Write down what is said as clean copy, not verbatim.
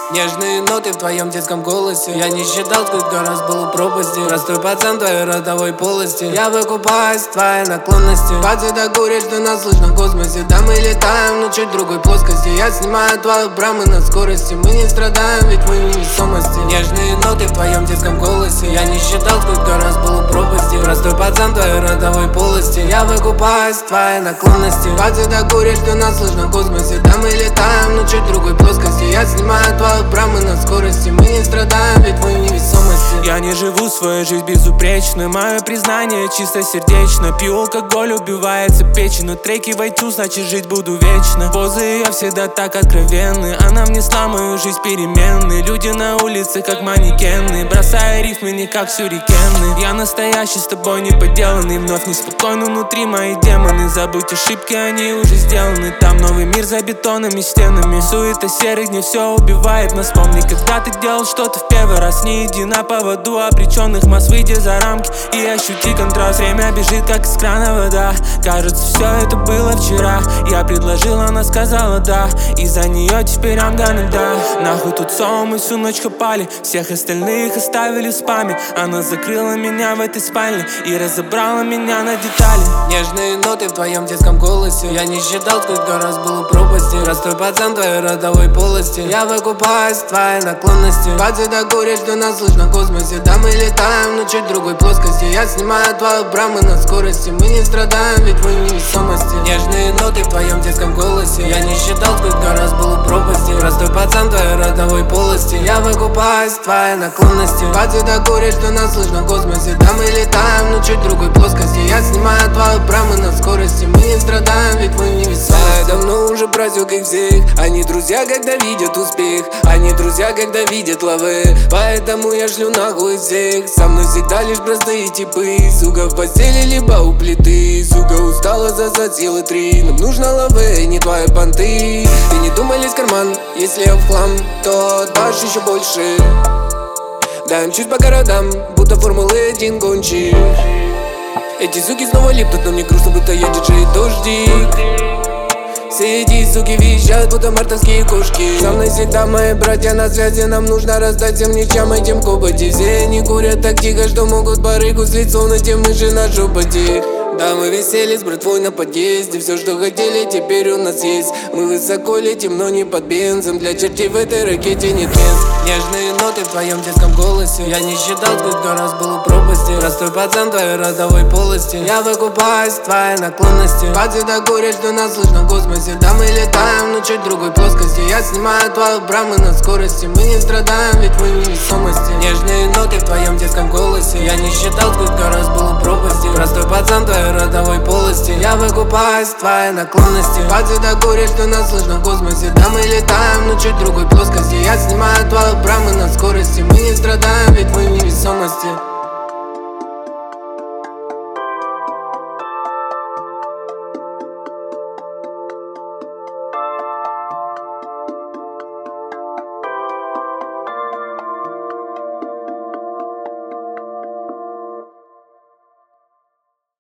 Нежные ноты в твоем детском голосе. Я не считал, сколько раз был у пропасти. Простой пацан твоей родовой полости. Я выкупаюсь в твоей наклонности. Пацаны курят, что нас слышно в космосе. Да, мы летаем, но чуть другой плоскости. Я снимаю твои брамы на скорости. Мы не страдаем, ведь мы в невесомости. Нежные ноты в твоем детском голосе. Я не считал, сколько раз был у пропасти. Простой пацан твоей родовой полости. Я выкупаюсь в твоей наклонности. Пацаны курят, что нас слышно в космосе. Да, мы летаем, но чуть другой плоскости. Я снимаю твои брамы на скорости. Мы не страдаем, ведь мы в невесомости. Я не живу свою жизнь безупречно. Мое признание чисто сердечно. Пью алкоголь, убивается печень. Но треки войду, значит жить буду вечно. Позы ее всегда так откровенны. Она внесла мою жизнь перемены. Люди на улице как манекены. Бросая рифмы не как сюрикены. Я настоящий, с тобой не поделанный. Вновь неспокойно внутри мои демоны. Забудь ошибки, они уже сделаны. Там новый мир за бетонными стенами. Суета серых дней все убивает. Но вспомни, когда ты делал что-то в первый раз. Не иди на поводу обреченных масс. Выйди за рамки и ощути контраст. Время бежит, как из крана вода. Кажется, все это было вчера. Я предложил, она сказала да. Из-за нее теперь I'm gonna die. Нахуй тут сон, мы всю ночь копали. Всех остальных оставили в спаме. Она закрыла меня в этой спальне и разобрала меня на детали. Нежные ноты в твоем детском голосе. Я не считал, сколько раз был у пропасти. Простой пацан твоей родовой полости. Я выкупаюсь в твоей наклонности. Пацаны курят, что нас слышно в космосе. Да, мы летаем, но чуть другой плоскости. Я снимаю твои брамы на скорости. Мы не страдаем, ведь мы в невесомости. Нежные ноты в твоем детском голосе. Я не считал, сколько раз был у пропасти. Простой пацан твоей родовой полости. Я выкупаюсь в твоей наклонности. Пацаны курят, что нас слышно в космосе. Да, мы летаем, но чуть другой плоскости. Я снимаю твои брамы на скорости. Мы не страдаем, ведь мы в невесомости. Давно уже праздник их всех. Они друзья, когда видят успех. Они друзья, когда видят лавы. Поэтому я шлю нахуй всех. Со мной всегда лишь простые типы. Сука в постели, либо у плиты. Сука устала за силы 3. Нам нужно лавы, не твои понты. Ты не думай лезь в карман. Если я в хлам, то отдашь еще больше. Да, мчусь по городам, будто Формулы-1 гонщик. Эти суки снова липнут, но мне грустно, будто я диджей дождик. Все эти суки визжат, будто мартовские кошки. Со мной всегда мои братья на связи. Нам нужно раздать всем ничем этим копоти. Все они курят так тихо, что могут барыгу слить, словно те мыши на жопоте. Да, мы висели с братвой на подъезде. Все, что хотели, теперь у нас есть. Мы высоко летим, но не под бензом. Для чертей в этой ракете нет мест. Нежные ноты в твоем детском голосе. Я не считал, сколько раз был у пропасти. Простой пацан твоей родовой полости. Я выкупаюсь в твоей наклонности. Пацаны курят, что нас слышно в космосе. Да, мы летаем, но чуть другой плоскости. Я снимаю твои брамы на скорости. Мы не страдаем, ведь мы в невесомости. Нежные ноты в твоем детском голосе. Я не считал, сколько раз был у пропасти. Простой пацан твоей родовой полости. Я выкупаюсь в твоей наклонности. Пацаны курят, что нас слышно в космосе. Да, мы летаем, но чуть другой плоскости. Я снимаю твои брамы на скорости. Мы не страдаем, ведь мы в невесомости.